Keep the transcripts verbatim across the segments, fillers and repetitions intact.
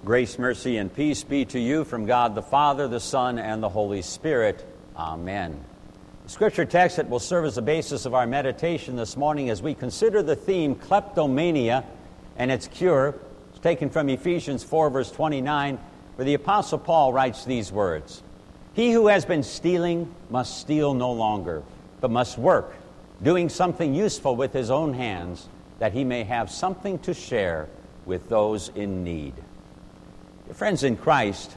Grace, mercy, and peace be to you from God the Father, the Son, and the Holy Spirit. Amen. The scripture text that will serve as the basis of our meditation this morning as we consider the theme kleptomania and its cure is taken from Ephesians four, verse twenty-nine, where the Apostle Paul writes these words: "He who has been stealing must steal no longer, but must work, doing something useful with his own hands, that he may have something to share with those in need." Friends in Christ,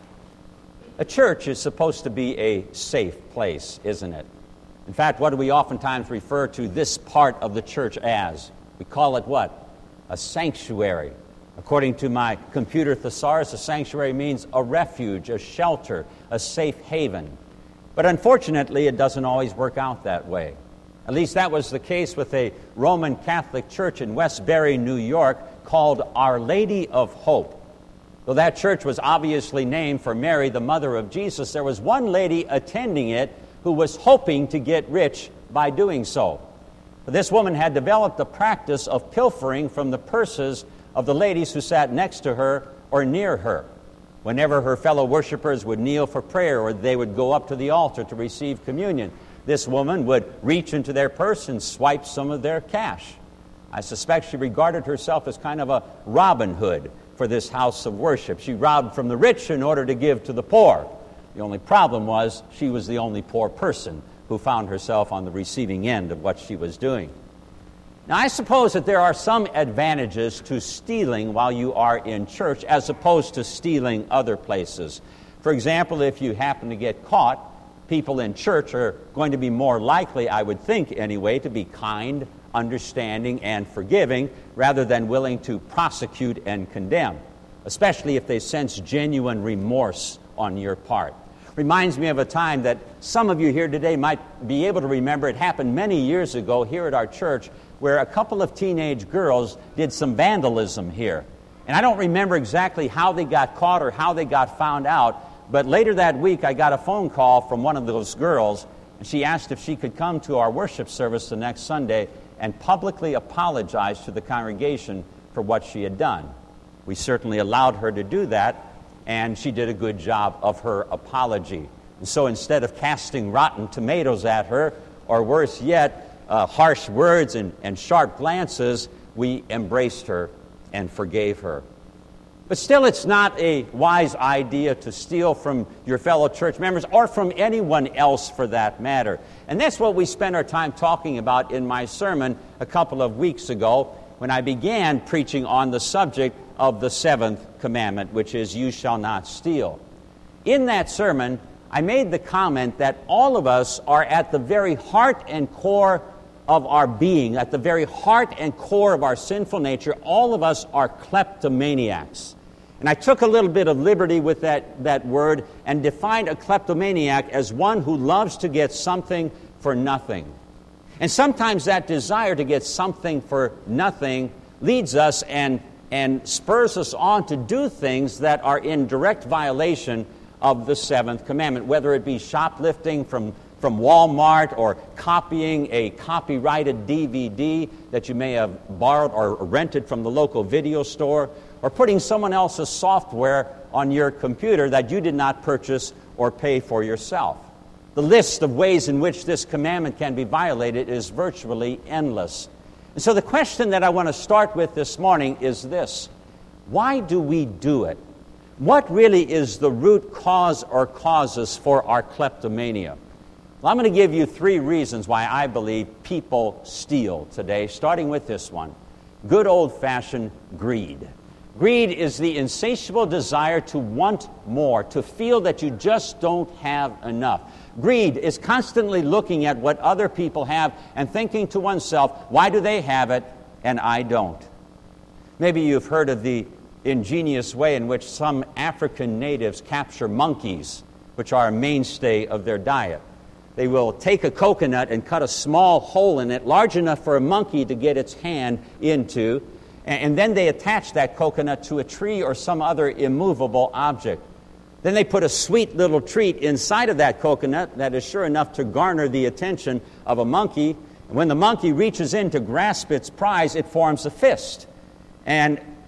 a church is supposed to be a safe place, isn't it? In fact, what do we oftentimes refer to this part of the church as? We call it what? A sanctuary. According to my computer thesaurus, a sanctuary means a refuge, a shelter, a safe haven. But unfortunately, it doesn't always work out that way. At least that was the case with a Roman Catholic church in Westbury, New York, called Our Lady of Hope. Though that church was obviously named for Mary, the mother of Jesus, there was one lady attending it who was hoping to get rich by doing so. But this woman had developed the practice of pilfering from the purses of the ladies who sat next to her or near her. Whenever her fellow worshipers would kneel for prayer or they would go up to the altar to receive communion, this woman would reach into their purse and swipe some of their cash. I suspect she regarded herself as kind of a Robin Hood for this house of worship. She robbed from the rich in order to give to the poor. The only problem was she was the only poor person who found herself on the receiving end of what she was doing. Now, I suppose that there are some advantages to stealing while you are in church as opposed to stealing other places. For example, if you happen to get caught, people in church are going to be more likely, I would think anyway, to be kind, understanding, and forgiving rather than willing to prosecute and condemn, especially if they sense genuine remorse on your part. Reminds me of a time that some of you here today might be able to remember. It happened many years ago here at our church where a couple of teenage girls did some vandalism here. And I don't remember exactly how they got caught or how they got found out, but later that week I got a phone call from one of those girls, and she asked if she could come to our worship service the next Sunday and publicly apologize to the congregation for what she had done. We certainly allowed her to do that, and she did a good job of her apology. And so instead of casting rotten tomatoes at her, or worse yet, uh, harsh words and, and sharp glances, we embraced her and forgave her. But still, it's not a wise idea to steal from your fellow church members or from anyone else for that matter. And that's what we spent our time talking about in my sermon a couple of weeks ago when I began preaching on the subject of the seventh commandment, which is, "You shall not steal." In that sermon, I made the comment that all of us are at the very heart and core of our being, at the very heart and core of our sinful nature, all of us are kleptomaniacs. And I took a little bit of liberty with that, that word and defined a kleptomaniac as one who loves to get something for nothing. And sometimes that desire to get something for nothing leads us and, and spurs us on to do things that are in direct violation of the seventh commandment, whether it be shoplifting from, from Walmart or copying a copyrighted D V D that you may have borrowed or rented from the local video store, or putting someone else's software on your computer that you did not purchase or pay for yourself. The list of ways in which this commandment can be violated is virtually endless. And so the question that I want to start with this morning is this: why do we do it? What really is the root cause or causes for our kleptomania? Well, I'm going to give you three reasons why I believe people steal today, starting with this one: good old-fashioned greed. Greed is the insatiable desire to want more, to feel that you just don't have enough. Greed is constantly looking at what other people have and thinking to oneself, why do they have it and I don't? Maybe you've heard of the ingenious way in which some African natives capture monkeys, which are a mainstay of their diet. They will take a coconut and cut a small hole in it, large enough for a monkey to get its hand into, and then they attach that coconut to a tree or some other immovable object. Then they put a sweet little treat inside of that coconut that is sure enough to garner the attention of a monkey. And when the monkey reaches in to grasp its prize, it forms a fist. And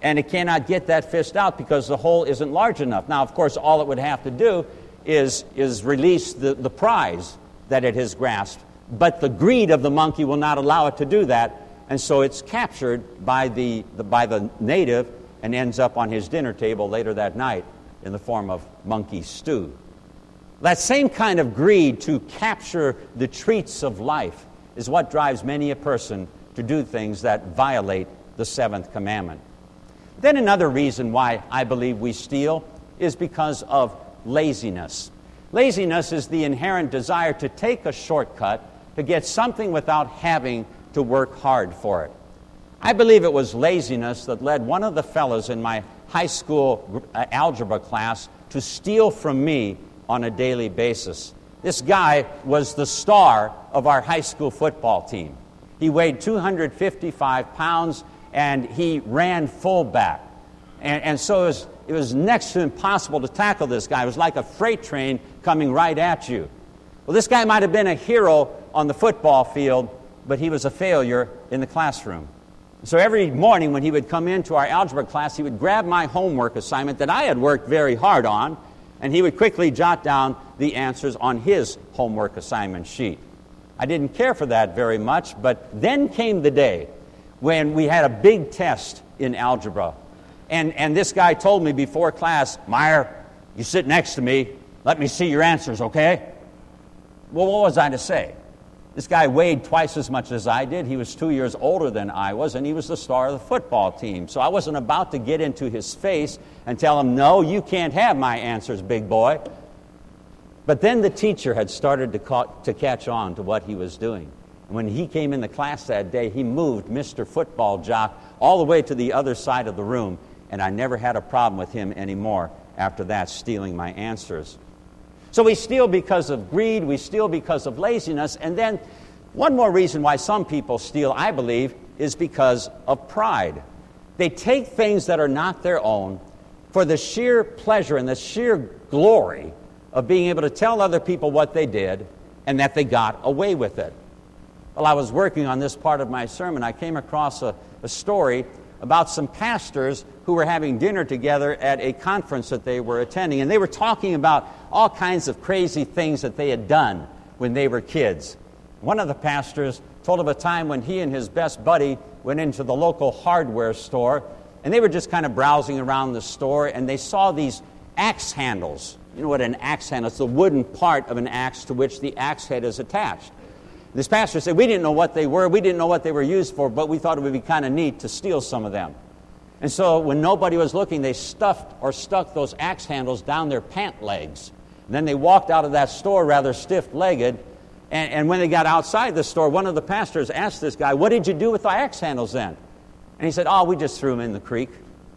and it cannot get that fist out because the hole isn't large enough. Now, of course, all it would have to do is, is release the, the prize that it has grasped. But the greed of the monkey will not allow it to do that, and so it's captured by the, the, by the native and ends up on his dinner table later that night in the form of monkey stew. That same kind of greed to capture the treats of life is what drives many a person to do things that violate the seventh commandment. Then another reason why I believe we steal is because of laziness. Laziness is the inherent desire to take a shortcut to get something without having to work hard for it. I believe it was laziness that led one of the fellows in my high school algebra class to steal from me on a daily basis. This guy was the star of our high school football team. He weighed two hundred fifty-five pounds, and he ran fullback. And, and so it was, it was next to impossible to tackle this guy. It was like a freight train coming right at you. Well, this guy might have been a hero on the football field, but he was a failure in the classroom. So every morning when he would come into our algebra class, he would grab my homework assignment that I had worked very hard on, and he would quickly jot down the answers on his homework assignment sheet. I didn't care for that very much, but then came the day when we had a big test in algebra. And, and this guy told me before class, "Meyer, you sit next to me. Let me see your answers, okay?" Well, what was I to say? This guy weighed twice as much as I did. He was two years older than I was, and he was the star of the football team. So I wasn't about to get into his face and tell him, "No, you can't have my answers, big boy." But then the teacher had started to, ca- to catch on to what he was doing. And when he came in the class that day, he moved Mister Football Jock all the way to the other side of the room, and I never had a problem with him anymore after that, stealing my answers. So we steal because of greed, we steal because of laziness, and then one more reason why some people steal, I believe, is because of pride. They take things that are not their own for the sheer pleasure and the sheer glory of being able to tell other people what they did and that they got away with it. While I was working on this part of my sermon, I came across a, a story about some pastors who were having dinner together at a conference that they were attending. And they were talking about all kinds of crazy things that they had done when they were kids. One of the pastors told of a time when he and his best buddy went into the local hardware store, and they were just kind of browsing around the store, and they saw these axe handles. You know what an axe handle is? It's the wooden part of an axe to which the axe head is attached. This pastor said, "We didn't know what they were, we didn't know what they were used for, but we thought it would be kind of neat to steal some of them." And so when nobody was looking, they stuffed or stuck those axe handles down their pant legs. And then they walked out of that store rather stiff-legged, and, and when they got outside the store, one of the pastors asked this guy, "What did you do with the axe handles then?" And he said, "Oh, we just threw them in the creek."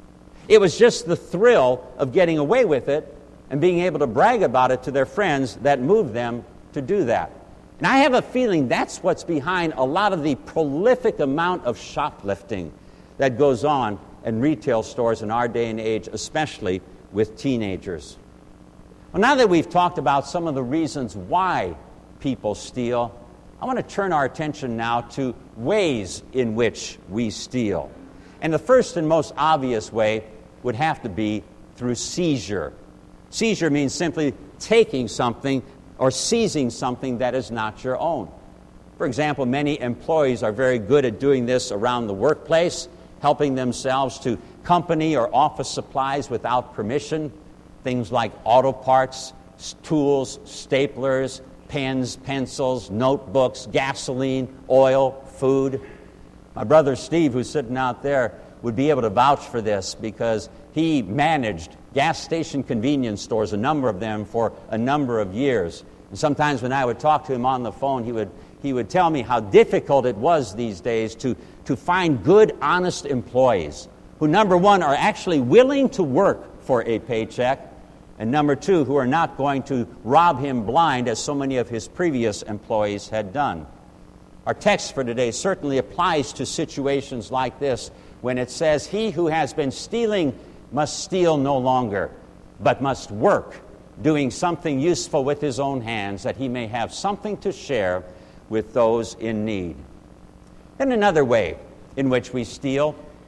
It was just the thrill of getting away with it and being able to brag about it to their friends that moved them to do that. And I have a feeling that's what's behind a lot of the prolific amount of shoplifting that goes on in retail stores in our day and age, especially with teenagers. Well, now that we've talked about some of the reasons why people steal, I want to turn our attention now to ways in which we steal. And the first and most obvious way would have to be through seizure. Seizure means simply taking something or seizing something that is not your own. For example, many employees are very good at doing this around the workplace, helping themselves to company or office supplies without permission, things like auto parts, tools, staplers, pens, pencils, notebooks, gasoline, oil, food. My brother Steve, who's sitting out there, would be able to vouch for this because he managed gas station convenience stores, a number of them, for a number of years. And sometimes when I would talk to him on the phone, he would he would tell me how difficult it was these days to, to find good, honest employees who, number one, are actually willing to work for a paycheck, and number two, who are not going to rob him blind as so many of his previous employees had done. Our text for today certainly applies to situations like this when it says, "He who has been stealing must steal no longer, but must work, doing something useful with his own hands, that he may have something to share with those in need." And another way in which we steal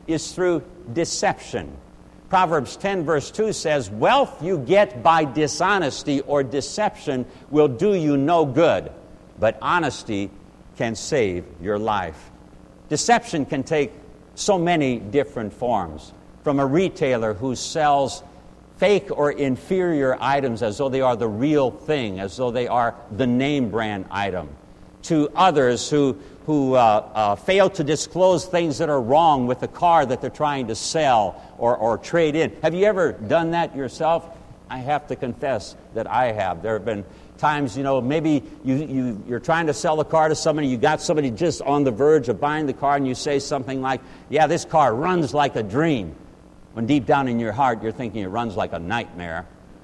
is through deception. Proverbs ten verse two says, "Wealth you get by dishonesty or deception will do you no good, but honesty can save your life." Deception can take so many different forms. From a retailer who sells fake or inferior items as though they are the real thing, as though they are the name brand item, to others who, who uh, uh, fail to disclose things that are wrong with the car that they're trying to sell or, or trade in. Have you ever done that yourself? I have to confess that I have. There have been times, you know, maybe you, you, you're trying to sell a car to somebody, you got somebody just on the verge of buying the car, and you say something like, "Yeah, this car runs like a dream," when deep down in your heart you're thinking it runs like a nightmare.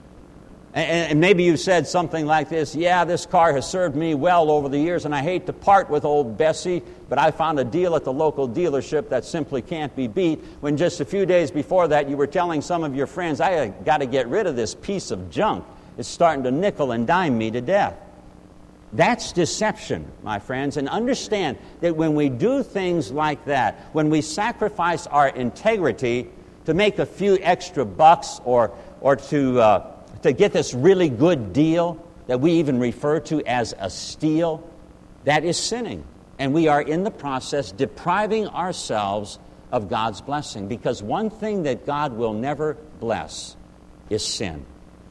And, and maybe you've said something like this, "Yeah, this car has served me well over the years, and I hate to part with old Bessie, but I found a deal at the local dealership that simply can't be beat," when just a few days before that you were telling some of your friends, "I got to get rid of this piece of junk. It's starting to nickel and dime me to death." That's deception, my friends. And understand that when we do things like that, when we sacrifice our integrity to make a few extra bucks or, or to, uh, to get this really good deal that we even refer to as a steal, that is sinning. And we are in the process depriving ourselves of God's blessing. Because one thing that God will never bless is sin.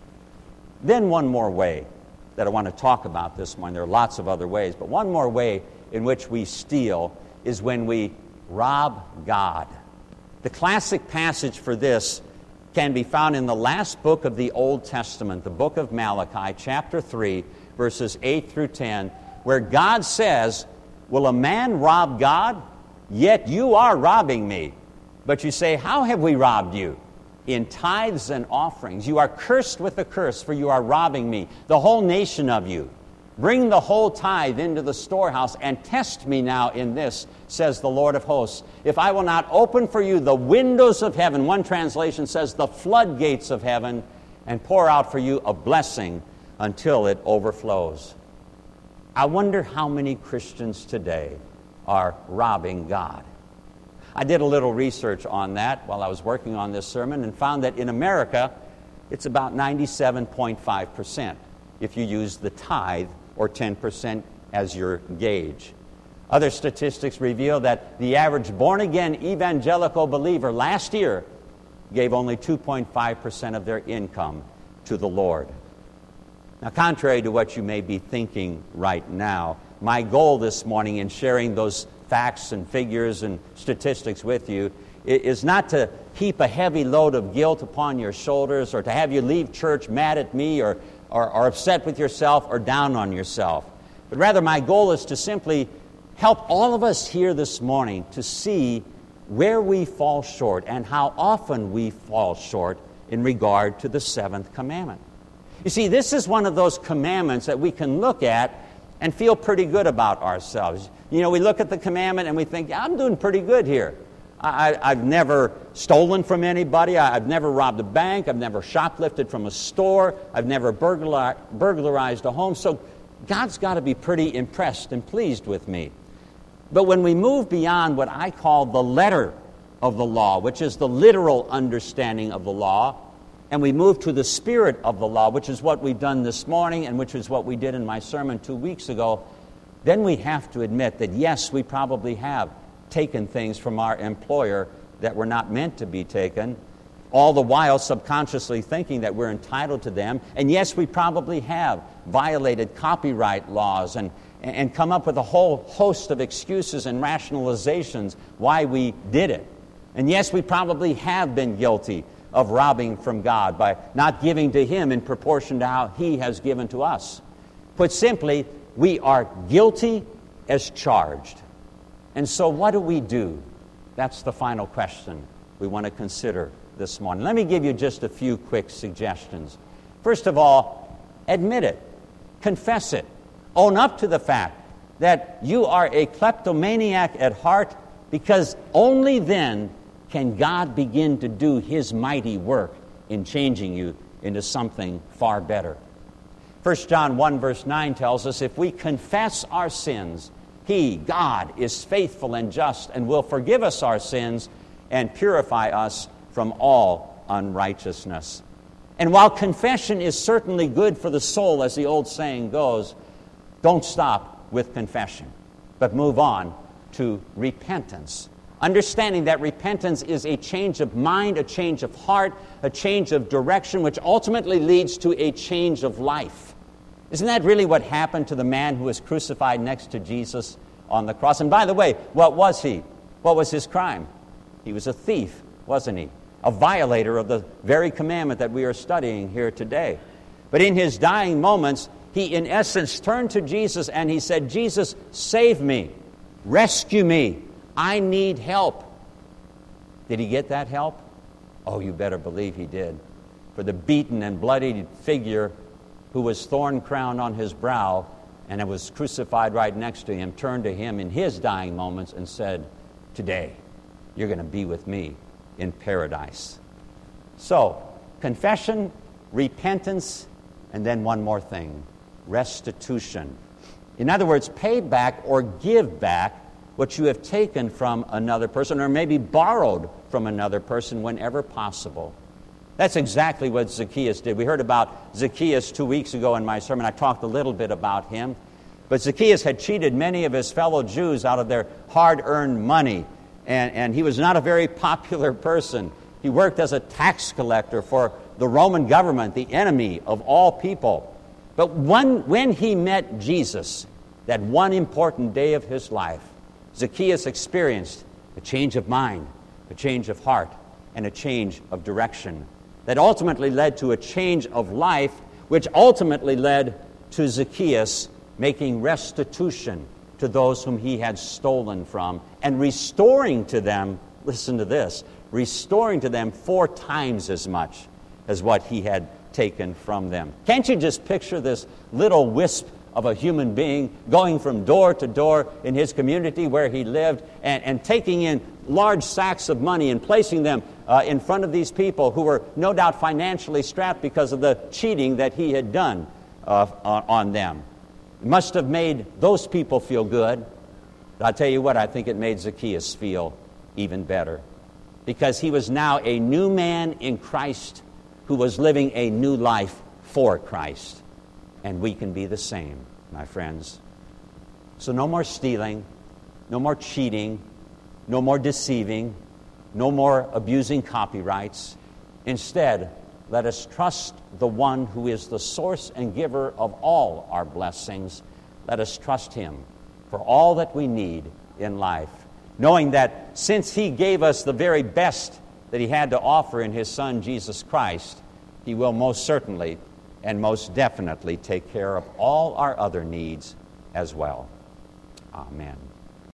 Then one more way that I want to talk about this morning. There are lots of other ways, but one more way in which we steal is when we rob God. The classic passage for this can be found in the last book of the Old Testament, the book of Malachi, chapter three, verses eight through ten, where God says, "Will a man rob God? Yet you are robbing me." But you say, "How have we robbed you?" "In tithes and offerings. You are cursed with a curse, for you are robbing me, the whole nation of you. Bring the whole tithe into the storehouse, and test me now in this, says the Lord of hosts, if I will not open for you the windows of heaven," one translation says the floodgates of heaven, "and pour out for you a blessing until it overflows." I wonder how many Christians today are robbing God. I did a little research on that while I was working on this sermon and found that in America, it's about ninety-seven point five percent if you use the tithe or ten percent as your gauge. Other statistics reveal that the average born-again evangelical believer last year gave only two point five percent of their income to the Lord. Now, contrary to what you may be thinking right now, my goal this morning in sharing those facts and figures and statistics with you is not to heap a heavy load of guilt upon your shoulders or to have you leave church mad at me or, or, or upset with yourself or down on yourself. But rather my goal is to simply help all of us here this morning to see where we fall short and how often we fall short in regard to the seventh commandment. You see, this is one of those commandments that we can look at and feel pretty good about ourselves. You know, we look at the commandment and we think, yeah, I'm doing pretty good here. I, I've never stolen from anybody. I, I've never robbed a bank. I've never shoplifted from a store. I've never burglar, burglarized a home. So God's got to be pretty impressed and pleased with me. But when we move beyond what I call the letter of the law, which is the literal understanding of the law, and we move to the spirit of the law, which is what we've done this morning and which is what we did in my sermon two weeks ago, then we have to admit that, yes, we probably have taken things from our employer that were not meant to be taken, all the while subconsciously thinking that we're entitled to them. And yes, we probably have violated copyright laws and, and come up with a whole host of excuses and rationalizations why we did it. And yes, we probably have been guilty of robbing from God by not giving to Him in proportion to how He has given to us. Put simply, we are guilty as charged. And so what do we do? That's the final question we want to consider this morning. Let me give you just a few quick suggestions. First of all, admit it. Confess it. Own up to the fact that you are a kleptomaniac at heart, because only then can God begin to do His mighty work in changing you into something far better. First John one verse nine tells us, if we confess our sins, He, God, is faithful and just and will forgive us our sins and purify us from all unrighteousness. And while confession is certainly good for the soul, as the old saying goes, don't stop with confession, but move on to repentance. Understanding that repentance is a change of mind, a change of heart, a change of direction, which ultimately leads to a change of life. Isn't that really what happened to the man who was crucified next to Jesus on the cross? And by the way, what was he? What was his crime? He was a thief, wasn't he? A violator of the very commandment that we are studying here today. But in his dying moments, he in essence turned to Jesus and he said, Jesus, save me, rescue me. I need help. Did he get that help? Oh, you better believe he did. For the beaten and bloodied figure who was thorn-crowned on his brow and it was crucified right next to him turned to him in his dying moments and said, today, you're going to be with me in paradise. So, confession, repentance, and then one more thing, restitution. In other words, pay back or give back what you have taken from another person or maybe borrowed from another person whenever possible. That's exactly what Zacchaeus did. We heard about Zacchaeus two weeks ago in my sermon. I talked a little bit about him. But Zacchaeus had cheated many of his fellow Jews out of their hard-earned money. And, and he was not a very popular person. He worked as a tax collector for the Roman government, the enemy of all people. But when, when he met Jesus, that one important day of his life, Zacchaeus experienced a change of mind, a change of heart, and a change of direction that ultimately led to a change of life, which ultimately led to Zacchaeus making restitution to those whom he had stolen from and restoring to them, listen to this, restoring to them four times as much as what he had taken from them. Can't you just picture this little wisp of a human being going from door to door in his community where he lived and, and taking in large sacks of money and placing them uh, in front of these people who were no doubt financially strapped because of the cheating that he had done uh, on, on them. It must have made those people feel good. But I'll tell you what, I think it made Zacchaeus feel even better, because he was now a new man in Christ who was living a new life for Christ. And we can be the same, my friends. So no more stealing, no more cheating, no more deceiving, no more abusing copyrights. Instead, let us trust the one who is the source and giver of all our blessings. Let us trust him for all that we need in life, knowing that since he gave us the very best that he had to offer in his Son, Jesus Christ, he will most certainly and most definitely take care of all our other needs as well. Amen.